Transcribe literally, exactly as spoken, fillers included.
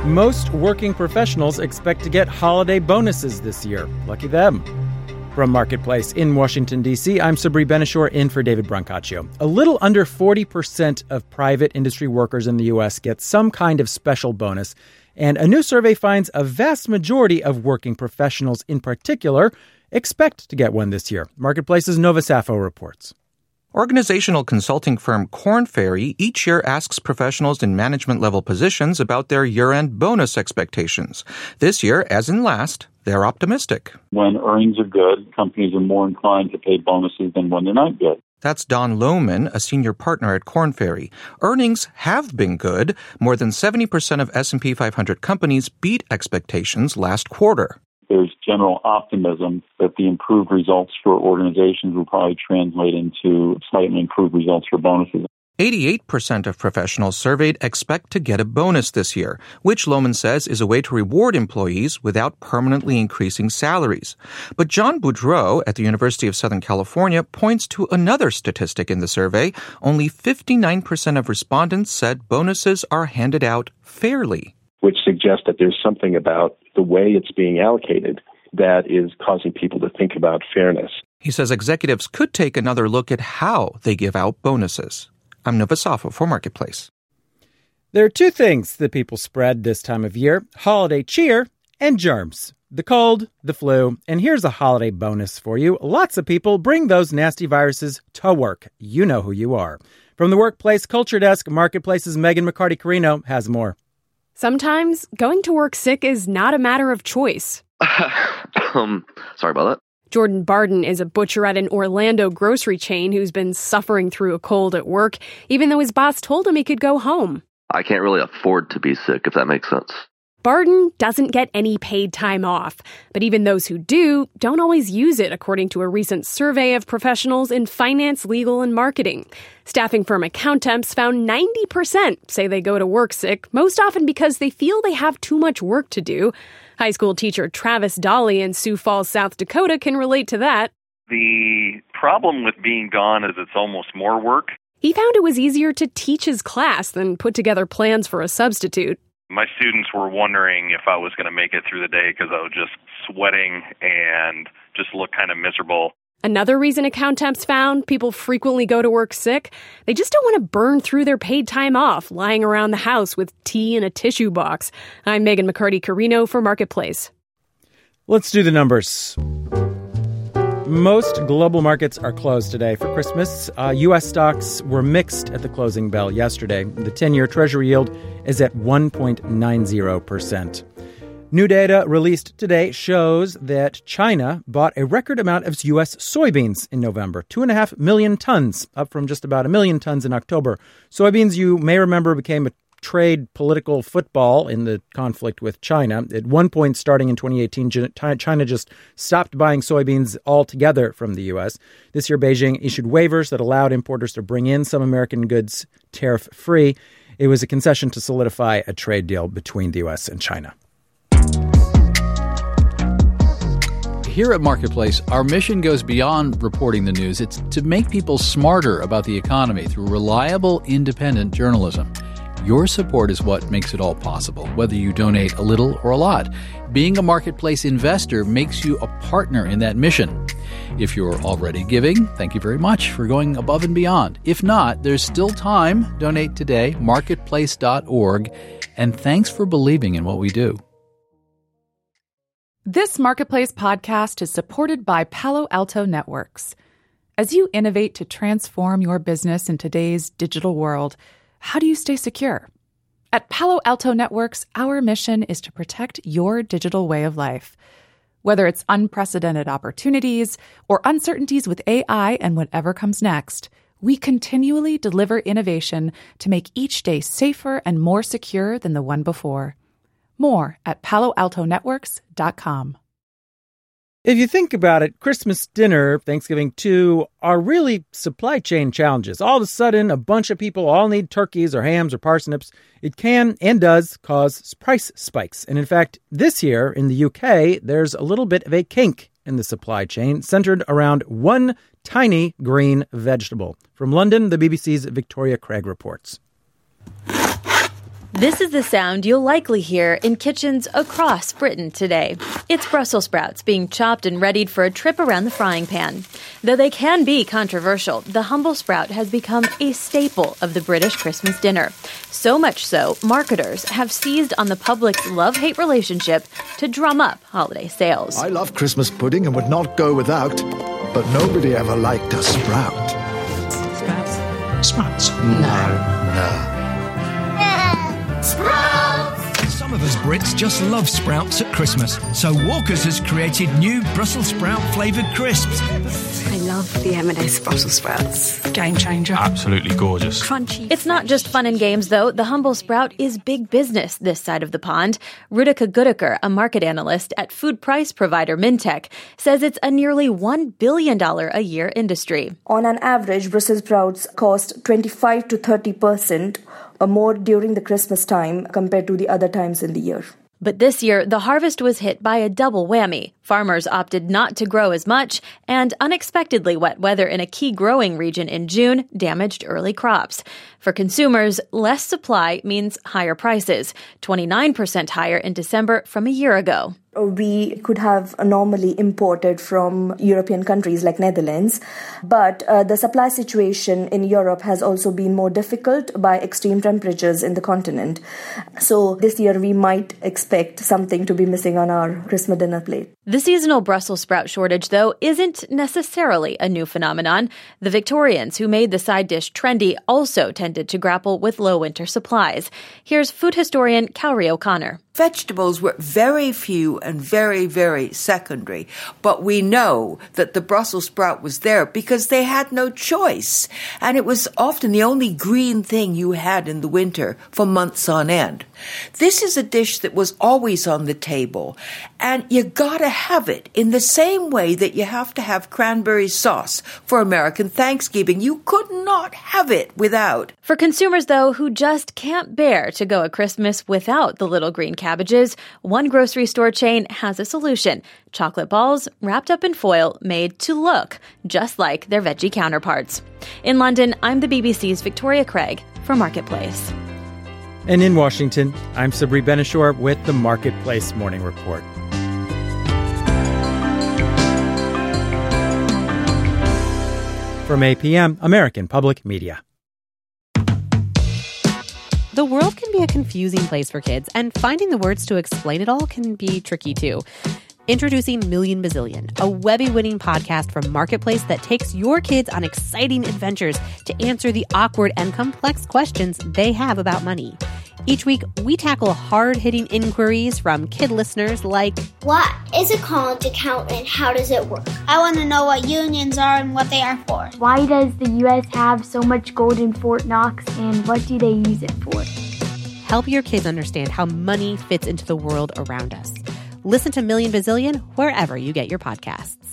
Most working professionals expect to get holiday bonuses this year. Lucky them. From Marketplace in Washington, D C, I'm Sabri Benishore in for David Brancaccio. A little under forty percent of private industry workers in the U S get some kind of special bonus. And a new survey finds a vast majority of working professionals in particular expect to get one this year. Marketplace's Nova Safo reports. Organizational consulting firm Korn Ferry each year asks professionals in management-level positions about their year-end bonus expectations. This year, as in last, they're optimistic. When earnings are good, companies are more inclined to pay bonuses than when they're not good. That's Don Lohman, a senior partner at Korn Ferry. Earnings have been good. More than seventy percent of S and P five hundred companies beat expectations last quarter. There's general optimism that the improved results for organizations will probably translate into slightly improved results for bonuses. eighty-eight percent of professionals surveyed expect to get a bonus this year, which Lohman says is a way to reward employees without permanently increasing salaries. But John Boudreau at the University of Southern California points to another statistic in the survey. Only fifty-nine percent of respondents said bonuses are handed out fairly, which suggests that there's something about the way it's being allocated that is causing people to think about fairness. He says executives could take another look at how they give out bonuses. I'm Nova Safo for Marketplace. There are two things that people spread this time of year: holiday cheer and germs. The cold, the flu, and here's a holiday bonus for you. Lots of people bring those nasty viruses to work. You know who you are. From the Workplace Culture Desk, Marketplace's Megan McCarty-Carino has more. Sometimes going to work sick is not a matter of choice. um, sorry about that. Jordan Barden is a butcher at an Orlando grocery chain who's been suffering through a cold at work, even though his boss told him he could go home. I can't really afford to be sick, if that makes sense. Barden doesn't get any paid time off, but even those who do don't always use it, according to a recent survey of professionals in finance, legal, and marketing. Staffing firm Accountemps found ninety percent say they go to work sick, most often because they feel they have too much work to do. High school teacher Travis Dolly in Sioux Falls, South Dakota can relate to that. The problem with being gone is it's almost more work. He found it was easier to teach his class than put together plans for a substitute. My students were wondering if I was going to make it through the day because I was just sweating and just looked kind of miserable. Another reason Accountemps found people frequently go to work sick, they just don't want to burn through their paid time off lying around the house with tea in a tissue box. I'm Megan McCarty-Carino for Marketplace. Let's do the numbers. Most global markets are closed today for Christmas. Uh, U S stocks were mixed at the closing bell yesterday. The ten-year Treasury yield is at one point nine zero percent. New data released today shows that China bought a record amount of U S soybeans in November, two and a half million tons, up from just about a million tons in October. Soybeans, you may remember, became a trade political football in the conflict with China. At one point, starting in twenty eighteen, China just stopped buying soybeans altogether from the U S. This year, Beijing issued waivers that allowed importers to bring in some American goods tariff-free. It was a concession to solidify a trade deal between the U S and China. Here at Marketplace, our mission goes beyond reporting the news. It's to make people smarter about the economy through reliable, independent journalism. Your support is what makes it all possible, whether you donate a little or a lot. Being a Marketplace investor makes you a partner in that mission. If you're already giving, thank you very much for going above and beyond. If not, there's still time. Donate today, marketplace dot org. And thanks for believing in what we do. This Marketplace podcast is supported by Palo Alto Networks. As you innovate to transform your business in today's digital world, how do you stay secure? At Palo Alto Networks, our mission is to protect your digital way of life. Whether it's unprecedented opportunities or uncertainties with A I and whatever comes next, we continually deliver innovation to make each day safer and more secure than the one before. More at palo alto networks dot com. If you think about it, Christmas dinner, Thanksgiving too, are really supply chain challenges. All of a sudden, a bunch of people all need turkeys or hams or parsnips. It can and does cause price spikes. And in fact, this year in the U K, there's a little bit of a kink in the supply chain centered around one tiny green vegetable. From London, the B B C's Victoria Craig reports. This is the sound you'll likely hear in kitchens across Britain today. It's Brussels sprouts being chopped and readied for a trip around the frying pan. Though they can be controversial, the humble sprout has become a staple of the British Christmas dinner. So much so, marketers have seized on the public's love-hate relationship to drum up holiday sales. I love Christmas pudding and would not go without, but nobody ever liked a sprout. Sprouts? Sprouts? No. No. Sprouts! Some of us Brits just love sprouts at Christmas, so Walker's has created new Brussels sprout flavoured crisps. I love the M and S Brussels sprouts. Game changer. Absolutely gorgeous. Crunchy. It's not just fun and games, though. The humble sprout is big business this side of the pond. Rutika Goodacre, a market analyst at food price provider Mintech, says it's a nearly one billion dollars a year industry. On an average, Brussels sprouts cost twenty-five to thirty percent more during the Christmas time compared to the other times in the year. But this year, the harvest was hit by a double whammy. Farmers opted not to grow as much, and unexpectedly wet weather in a key growing region in June damaged early crops. For consumers, less supply means higher prices, twenty-nine percent higher in December from a year ago. We could have normally imported from European countries like Netherlands, but uh, the supply situation in Europe has also been more difficult by extreme temperatures in the continent. So this year we might expect something to be missing on our Christmas dinner plate. The seasonal Brussels sprout shortage, though, isn't necessarily a new phenomenon. The Victorians who made the side dish trendy also tended to grapple with low winter supplies. Here's food historian Cowrie O'Connor. Vegetables were very few and very, very secondary, but we know that the Brussels sprout was there because they had no choice, and it was often the only green thing you had in the winter for months on end. This is a dish that was always on the table, and you gotta have it in the same way that you have to have cranberry sauce for American Thanksgiving. You could not have it without. For consumers, though, who just can't bear to go a Christmas without the little green cabbages, one grocery store chain has a solution. Chocolate balls wrapped up in foil made to look just like their veggie counterparts. In London, I'm the B B C's Victoria Craig for Marketplace. And in Washington, I'm Sabri Benishore with the Marketplace Morning Report. From A P M, American Public Media. The world can be a confusing place for kids, and finding the words to explain it all can be tricky too. Introducing Million Bazillion, a Webby-winning podcast from Marketplace that takes your kids on exciting adventures to answer the awkward and complex questions they have about money. Each week, we tackle hard-hitting inquiries from kid listeners like, what is a college account and how does it work? I want to know what unions are and what they are for. Why does the U S have so much gold in Fort Knox and what do they use it for? Help your kids understand how money fits into the world around us. Listen to Million Bazillion wherever you get your podcasts.